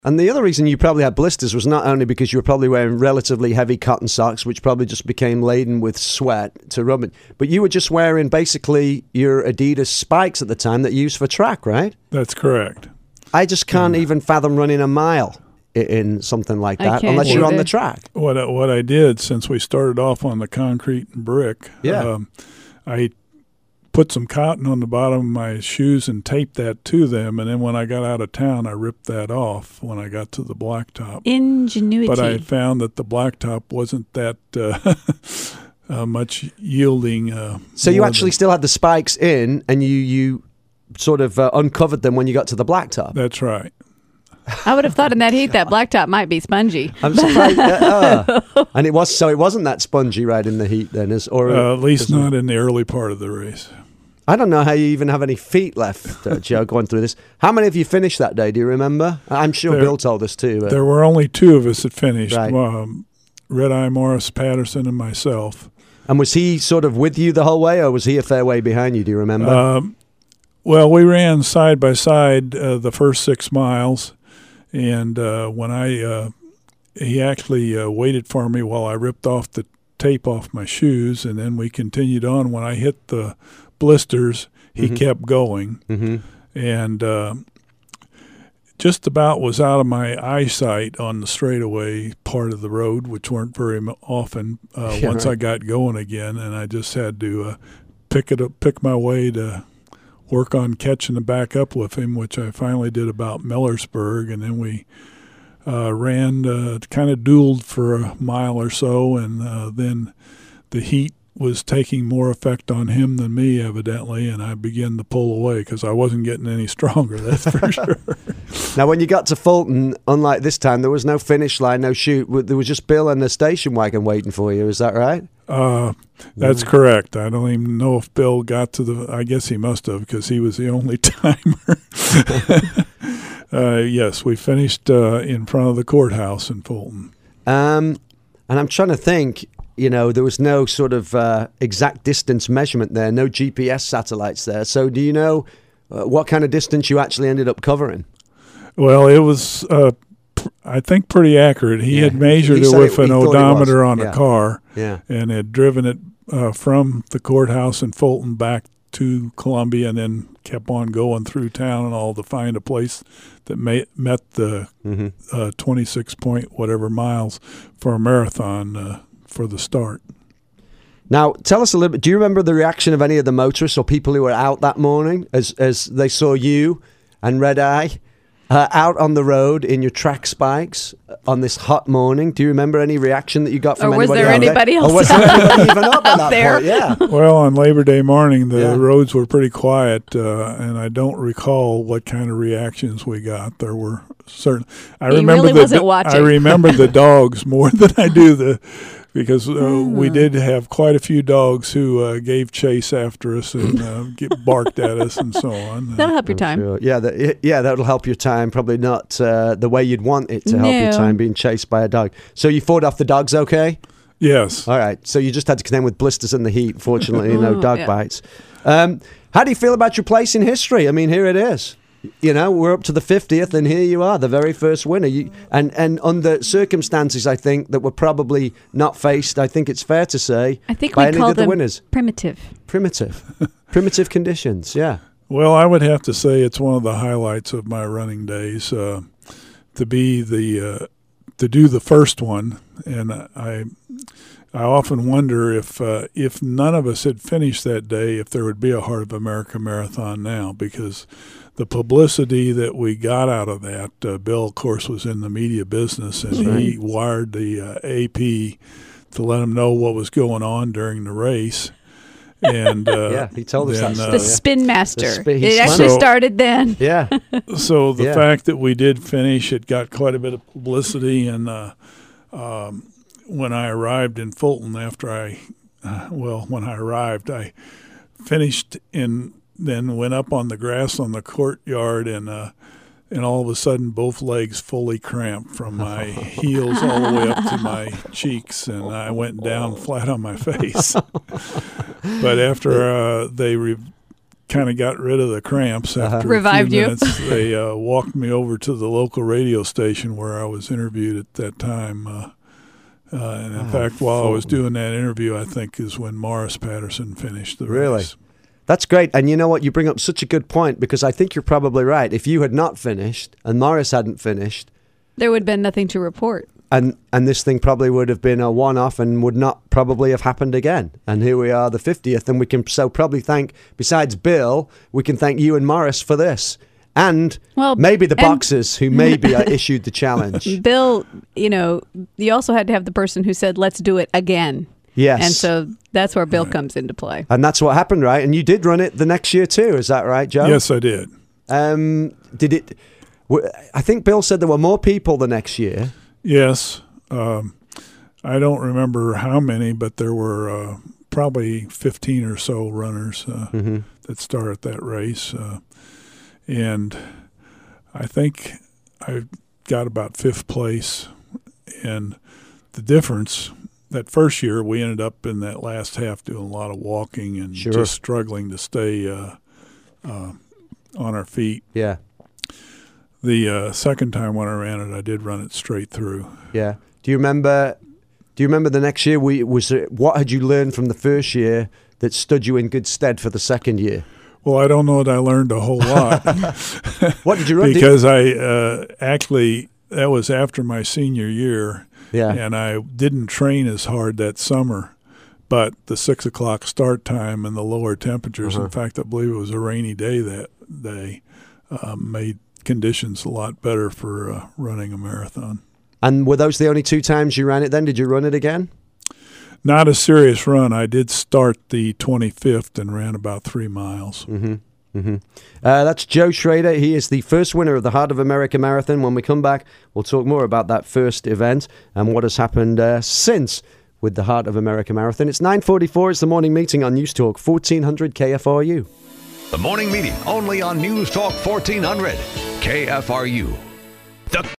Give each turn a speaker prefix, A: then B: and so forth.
A: And the other reason you probably had blisters was not only because you were probably wearing relatively heavy cotton socks, which probably just became laden with sweat to rub it, but you were just wearing basically your Adidas spikes at the time that you used for track, right?
B: That's correct.
A: I just can't even fathom running a mile in something like that unless you're on the track.
B: What I did, since we started off on the concrete and brick, I put some cotton on the bottom of my shoes and taped that to them, and then when I got out of town, I ripped that off when I got to the blacktop.
C: Ingenuity.
B: But I found that the blacktop wasn't that much yielding.
A: So you actually still had the spikes in, and you sort of uncovered them when you got to the blacktop.
B: That's right.
C: I would have thought in that heat that blacktop might be spongy.
A: I'm surprised. And it wasn't that spongy right in the heat then, at
B: least not in the early part of the race.
A: I don't know how you even have any feet left, Joe, going through this. How many of you finished that day? Do you remember? I'm sure Bill told us too.
B: There were only two of us that finished,
A: right.
B: Red Eye Morris Patterson and myself.
A: And was he sort of with you the whole way, or was he a fair way behind you? Do you remember?
B: Well, we ran side by side the first 6 miles, and when he actually waited for me while I ripped off the tape off my shoes, and then we continued on. When I hit the blisters, he kept going, and just about was out of my eyesight on the straightaway part of the road, which weren't very often once I got going again, and I just had to pick my way to work on catching the back up with him, which I finally did about Millersburg, and then we ran, kind of dueled for a mile or so, and then the heat was taking more effect on him than me, evidently, and I began to pull away because I wasn't getting any stronger, that's for sure.
A: Now, when you got to Fulton, unlike this time, there was no finish line, no chute. There was just Bill and the station wagon waiting for you. Is that right?
B: That's correct. I don't even know if Bill got to I guess he must have, because he was the only timer. Yes, we finished in front of the courthouse in Fulton.
A: And I'm trying to think, there was no sort of exact distance measurement there, no GPS satellites there. So do you know what kind of distance you actually ended up covering?
B: Well, it was, I think, pretty accurate. He had measured it with an odometer on a car and had driven it from the courthouse in Fulton back to Columbia, and then kept on going through town and all to find a place that met the 26 point whatever miles for a marathon for the start.
A: Now, tell us a little bit. Do you remember the reaction of any of the motorists or people who were out that morning as they saw you and Red Eye out on the road in your track spikes on this hot morning? Do you remember any reaction that you got from anybody?
C: Or was there anybody else?
A: Or was there anybody even up at that
C: there?
A: point? Yeah.
B: Well, on Labor Day morning, the roads were pretty quiet, and I don't recall what kind of reactions we got. There were certain. I remember the dogs more than I do because we did have quite a few dogs who gave chase after us and barked at us and so on.
C: That'll help your time.
A: Sure. Yeah, that'll help your time. Probably not the way you'd want it to help your time, being chased by a dog. So you fought off the dogs okay?
B: Yes.
A: All right. So you just had to contend with blisters in the heat. Fortunately, no dog bites. How do you feel about your place in history? I mean, here it is. We're up to the 50th, and here you are, the very first winner. And under circumstances, I think, that were probably not faced, I think it's fair to say,
C: I think
A: by
C: we
A: any
C: call
A: of the
C: them
A: winners. Primitive conditions, yeah.
B: Well, I would have to say it's one of the highlights of my running days to be to do the first one, and I often wonder if none of us had finished that day, if there would be a Heart of America Marathon now, because the publicity that we got out of that, Bill, of course, was in the media business, and he wired the AP to let him know what was going on during the race. And
A: he told us that.
C: The Spin Master. It actually started then.
A: Yeah.
B: So the fact that we did finish, it got quite a bit of publicity, and when I arrived in Fulton when I arrived, I finished then went up on the grass on the courtyard, and all of a sudden both legs fully cramped from my heels all the way up to my cheeks, and I went down flat on my face. But after they kind of got rid of the cramps after
C: Revived
B: a few
C: you.
B: minutes. They walked me over to the local radio station where I was interviewed at that time. And in fact, while I was doing that interview, I think is when Morris Patterson finished the
A: Really?
B: race.
A: That's great. And you know what? You bring up such a good point, because I think you're probably right. If you had not finished and Morris hadn't finished,
C: There would have been nothing to report.
A: and this thing probably would have been a one-off and would not probably have happened again. And here we are, the 50th, and we can probably thank, besides Bill, we can thank you and Morris for this. And maybe the boxers who maybe issued the challenge.
C: Bill, you also had to have the person who said, let's do it again.
A: Yes.
C: And so that's where Bill comes into play.
A: And that's what happened, right? And you did run it the next year too, is that right, Joe?
B: Yes, I did.
A: Did it? I think Bill said there were more people the next year.
B: Yes. I don't remember how many, but there were probably 15 or so runners that started that race. And I think I got about 5th place. And the difference, that first year we ended up in that last half doing a lot of walking and just struggling to stay on our feet.
A: Yeah.
B: The second time when I ran it, I did run it straight through.
A: Yeah. Do you remember the next year? What had you learned from the first year that stood you in good stead for the second year?
B: Well, I don't know that I learned a whole lot.
A: What did you run?
B: Because I actually, that was after my senior year, and I didn't train as hard that summer. But the 6 o'clock start time and the lower temperatures, in fact, I believe it was a rainy day that day, made conditions a lot better for running a marathon. And
A: were those the only 2 times you ran it then? Did you run it again?
B: Not a serious run. I did start the 25th and ran about 3 miles.
A: That's Joe Schrader. He is the first winner of the Heart of America Marathon. When we come back, we'll talk more about that first event and what has happened since with the Heart of America Marathon. It's 9:44. It's the morning meeting on News Talk 1400 KFRU.
D: The morning meeting only on News Talk 1400 KFRU. The